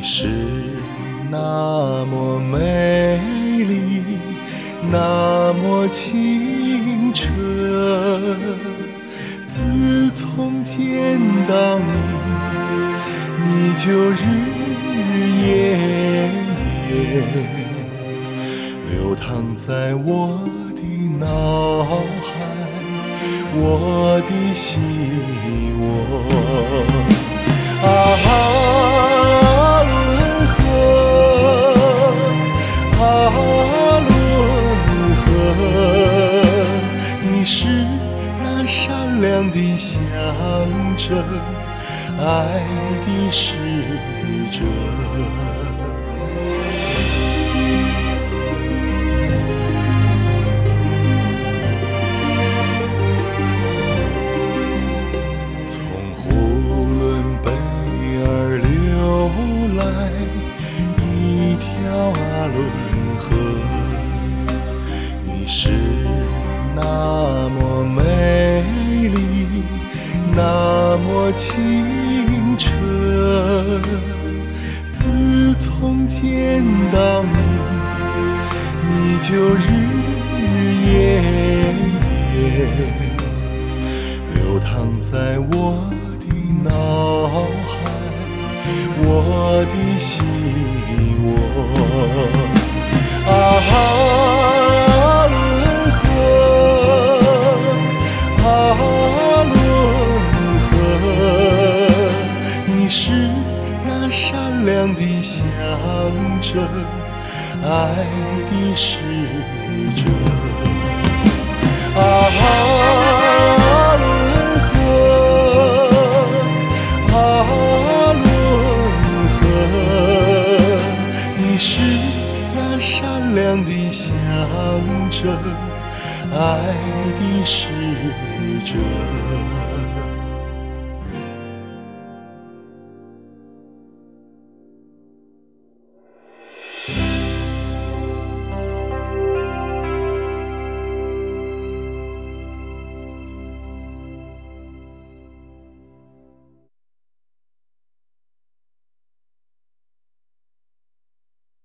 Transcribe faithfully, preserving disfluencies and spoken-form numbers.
是那么美丽，那么清澈。自从见到你，你就日日夜夜流淌在我的脑海，我的心窝。啊，轮河，啊，轮河，你是那善良的象征，爱的使者。轮河，你是那么美丽，那么清澈。自从见到你，你就日日夜夜流淌在我的脑海，我的心窝。啊，轮河，啊，轮河，你是那善良的象征，爱的使者。啊，轮河，啊，轮河，你是那善良的象征，爱的使者。